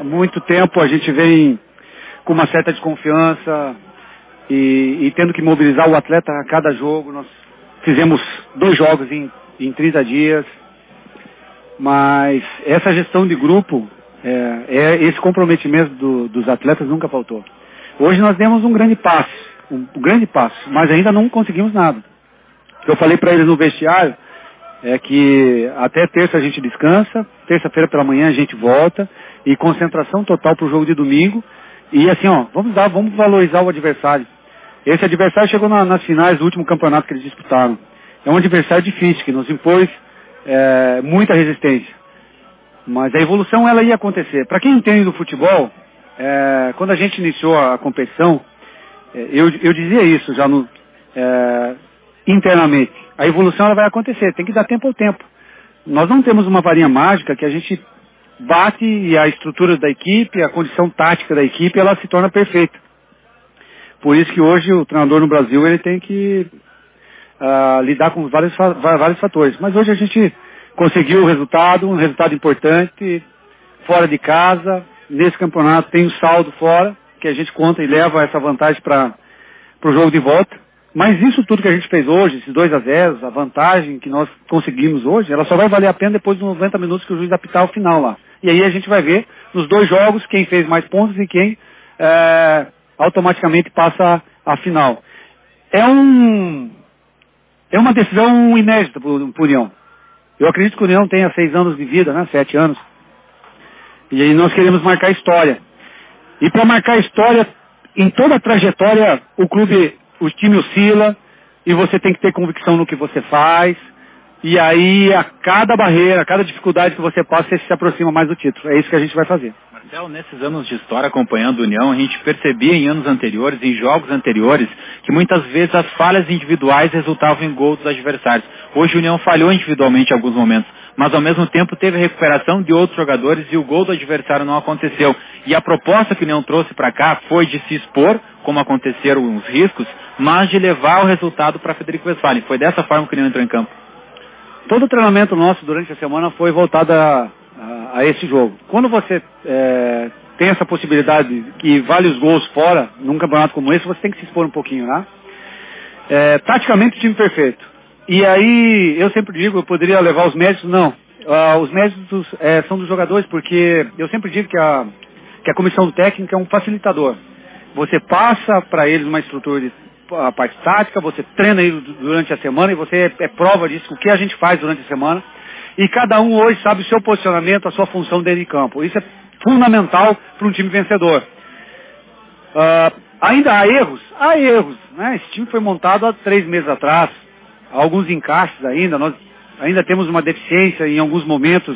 há muito tempo a gente vem com uma certa desconfiança e tendo que mobilizar o atleta a cada jogo. Nós fizemos 2 jogos em 30 dias, mas essa gestão de grupo, esse comprometimento dos atletas nunca faltou. Hoje nós demos um grande passo, mas ainda não conseguimos nada. O que eu falei para eles no vestiário é que até terça a gente descansa, terça-feira pela manhã a gente volta, e concentração total para o jogo de domingo. E assim, vamos valorizar o adversário. Esse adversário chegou nas finais do último campeonato que eles disputaram. É um adversário difícil, que nos impôs muita resistência. Mas a evolução ela ia acontecer. Para quem entende do futebol, quando a gente iniciou a competição, eu dizia isso já internamente. A evolução ela vai acontecer, tem que dar tempo ao tempo. Nós não temos uma varinha mágica que a gente bate e a estrutura da equipe, a condição tática da equipe, ela se torna perfeita. Por isso que hoje o treinador no Brasil ele tem que lidar com vários fatores. Mas hoje a gente conseguiu um resultado importante, fora de casa. Nesse campeonato tem um saldo fora, que a gente conta e leva essa vantagem para o jogo de volta. Mas isso tudo que a gente fez hoje, esses 2-0, a vantagem que nós conseguimos hoje, ela só vai valer a pena depois dos 90 minutos que o juiz apitar o final lá. E aí a gente vai ver nos 2 jogos quem fez mais pontos e quem automaticamente passa a final. É uma decisão inédita para o União. Eu acredito que o União tenha 6 anos de vida, né? 7 anos. E aí nós queremos marcar história. E para marcar história, em toda a trajetória, o time oscila, e você tem que ter convicção no que você faz, e aí a cada barreira, a cada dificuldade que você passa, você se aproxima mais do título. É isso que a gente vai fazer. Marcelo, nesses anos de história acompanhando a União, a gente percebia em anos anteriores, em jogos anteriores, que muitas vezes as falhas individuais resultavam em gols dos adversários. Hoje a União falhou individualmente em alguns momentos, mas ao mesmo tempo teve a recuperação de outros jogadores e o gol do adversário não aconteceu. E a proposta que o União trouxe para cá foi de se expor, como aconteceram os riscos, mas de levar o resultado para Frederico Westphalen. Foi dessa forma que o União entrou em campo. Todo o treinamento nosso durante a semana foi voltado a esse jogo. Quando você tem essa possibilidade que vale os gols fora, num campeonato como esse, você tem que se expor um pouquinho, né? Taticamente, o time perfeito. E aí, eu sempre digo, eu poderia levar os méritos, não. Os méritos são dos jogadores, porque eu sempre digo que a comissão técnica é um facilitador. Você passa para eles uma estrutura de a parte tática, você treina ele durante a semana e você é prova disso, o que a gente faz durante a semana. E cada um hoje sabe o seu posicionamento, a sua função dentro de campo. Isso é fundamental para um time vencedor. Ainda há erros? Há erros, né? Esse time foi montado há 3 meses atrás. Há alguns encaixes ainda. Nós ainda temos uma deficiência em alguns momentos.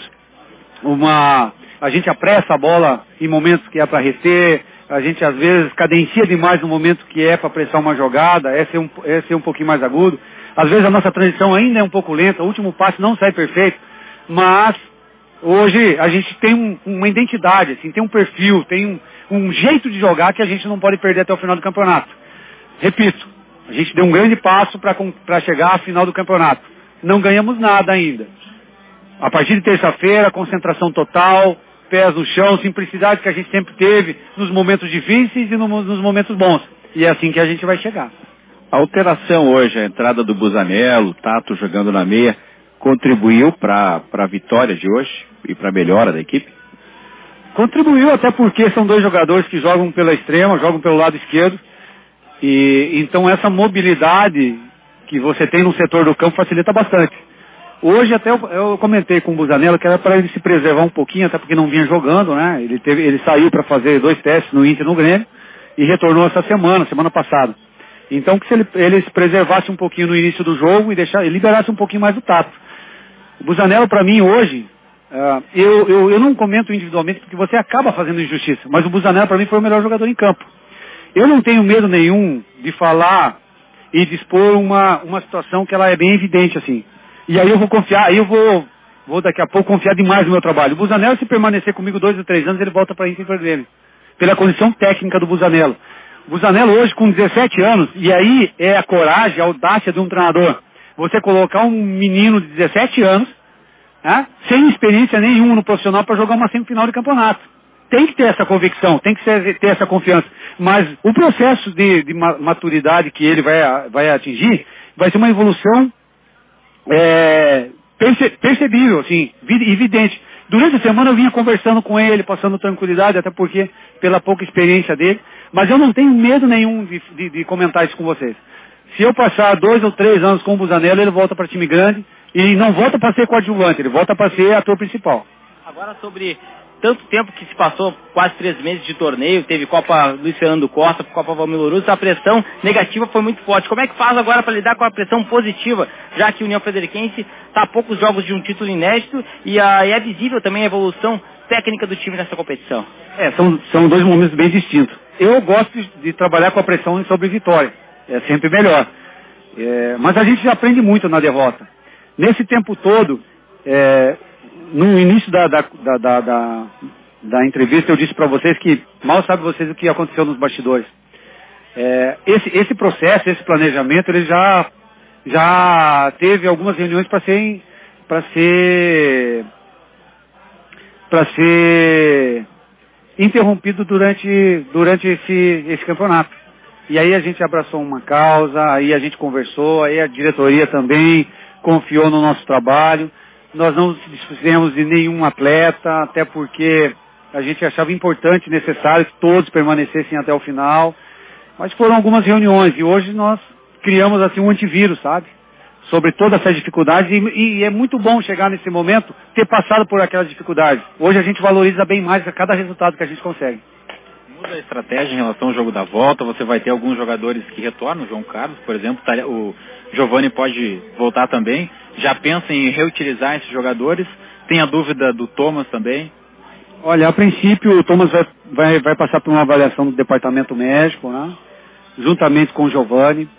A gente apressa a bola em momentos que é para reter. A gente às vezes cadencia demais no momento que é para pressar uma jogada. É ser um pouquinho mais agudo. Às vezes a nossa transição ainda é um pouco lenta. O último passe não sai perfeito. Mas hoje a gente tem uma identidade, assim, tem um perfil, tem um jeito de jogar que a gente não pode perder até o final do campeonato. Repito, a gente deu um grande passo para chegar à final do campeonato. Não ganhamos nada ainda. A partir de terça-feira, concentração total, pés no chão, simplicidade que a gente sempre teve nos momentos difíceis e nos momentos bons. E é assim que a gente vai chegar. A alteração hoje, a entrada do Busanello, o Tato jogando na meia, contribuiu para a vitória de hoje e para a melhora da equipe? Contribuiu, até porque são 2 jogadores que jogam pela extrema, jogam pelo lado esquerdo. E então essa mobilidade que você tem no setor do campo facilita bastante. Hoje até eu comentei com o Busanello que era para ele se preservar um pouquinho, até porque não vinha jogando, né? Ele saiu para fazer 2 testes no Inter e no Grêmio e retornou essa semana passada. Então que se ele se preservasse um pouquinho no início do jogo e liberasse um pouquinho mais o Tato. O Busanello para mim hoje, eu não comento individualmente porque você acaba fazendo injustiça, mas o Busanello para mim foi o melhor jogador em campo. Eu não tenho medo nenhum de falar e de expor uma situação que ela é bem evidente assim. E aí eu vou confiar, aí eu vou daqui a pouco confiar demais no meu trabalho. O Busanello, se permanecer comigo 2 ou 3 anos, ele volta para Inter e para Grêmio. Pela condição técnica do Busanello. O Busanello hoje com 17 anos, e aí é a coragem, a audácia de um treinador. Você colocar um menino de 17 anos, sem experiência nenhuma no profissional para jogar uma semifinal de campeonato. tem que ter essa convicção, tem que ter essa confiança. Mas o processo de maturidade que ele vai atingir vai ser uma evolução percebível, assim, evidente. Durante a semana eu vinha conversando com ele, passando tranquilidade, até porque pela pouca experiência dele, mas eu não tenho medo nenhum de comentar isso com vocês. Se eu passar 2 ou 3 anos com o Busanello, ele volta para time grande e não volta para ser coadjuvante, ele volta para ser ator principal. Agora sobre tanto tempo que se passou, quase 3 meses de torneio, teve Copa Luiz Fernando Costa, Copa Valmir Luz, a pressão negativa foi muito forte. Como é que faz agora para lidar com a pressão positiva, já que a União Frederiquense está a poucos jogos de um título inédito e é visível também a evolução técnica do time nessa competição? São 2 momentos bem distintos. Eu gosto de trabalhar com a pressão sobre vitória, é sempre melhor. Mas a gente já aprende muito na derrota. Nesse tempo todo, no início da entrevista eu disse para vocês que mal sabem vocês o que aconteceu nos bastidores. Esse processo, esse planejamento, ele já teve algumas reuniões para ser interrompido durante esse campeonato. E aí a gente abraçou uma causa, aí a gente conversou, aí a diretoria também confiou no nosso trabalho. Nós não nos desfizemos de nenhum atleta, até porque a gente achava importante e necessário que todos permanecessem até o final. Mas foram algumas reuniões e hoje nós criamos assim um antivírus, sabe? Sobre todas essas dificuldades e é muito bom chegar nesse momento, ter passado por aquelas dificuldades. Hoje a gente valoriza bem mais a cada resultado que a gente consegue. Muda a estratégia em relação ao jogo da volta, você vai ter alguns jogadores que retornam, o João Carlos, por exemplo, o Giovani pode voltar também, já pensa em reutilizar esses jogadores, tem a dúvida do Thomas também? Olha, a princípio o Thomas vai passar por uma avaliação do departamento médico, né? Juntamente com o Giovani.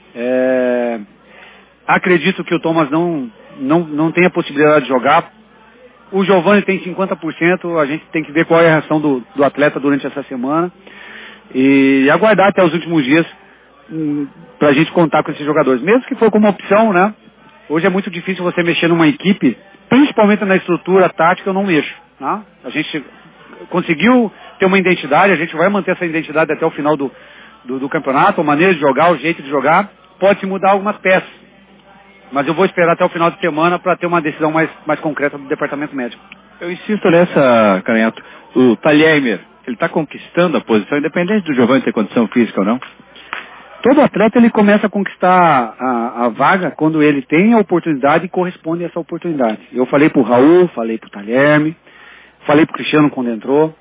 Acredito que o Thomas não tem a possibilidade de jogar. O Giovani tem 50%, a gente tem que ver qual é a reação do atleta durante essa semana e aguardar até os últimos dias para a gente contar com esses jogadores. Mesmo que for como opção, né? Hoje é muito difícil você mexer numa equipe, principalmente na estrutura tática, eu não mexo. Né? A gente conseguiu ter uma identidade, a gente vai manter essa identidade até o final do campeonato, a maneira de jogar, o jeito de jogar, pode-se mudar algumas peças. Mas eu vou esperar até o final de semana para ter uma decisão mais concreta do departamento médico. Eu insisto nessa, Caranhato. O Talheimer, ele está conquistando a posição, independente do Giovani ter condição física ou não? Todo atleta ele começa a conquistar a vaga quando ele tem a oportunidade e corresponde a essa oportunidade. Eu falei para o Raul, falei para o Talherme, falei para o Cristiano quando entrou.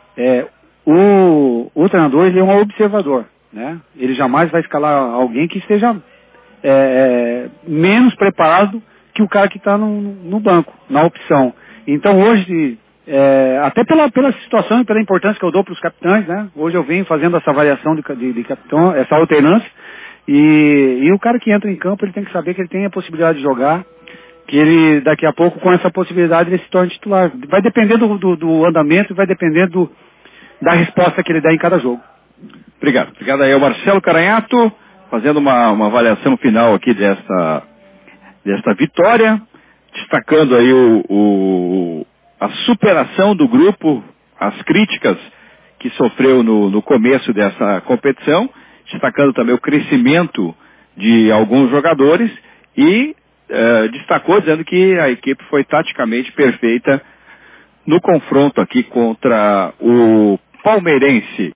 O treinador ele é um observador, né? Ele jamais vai escalar alguém que esteja menos preparado que o cara que está no banco, na opção. Então hoje, até pela situação e pela importância que eu dou para os capitães, né? Hoje eu venho fazendo essa variação de capitão, essa alternância, e o cara que entra em campo, ele tem que saber que ele tem a possibilidade de jogar, que ele daqui a pouco, com essa possibilidade, ele se torna titular. Vai depender do andamento e vai depender da resposta que ele dá em cada jogo. Obrigado. Obrigado aí ao Marcelo Caranhato, fazendo uma avaliação final aqui desta vitória, destacando aí a superação do grupo, as críticas que sofreu no começo dessa competição, destacando também o crescimento de alguns jogadores e destacou dizendo que a equipe foi taticamente perfeita no confronto aqui contra o Palmeirense.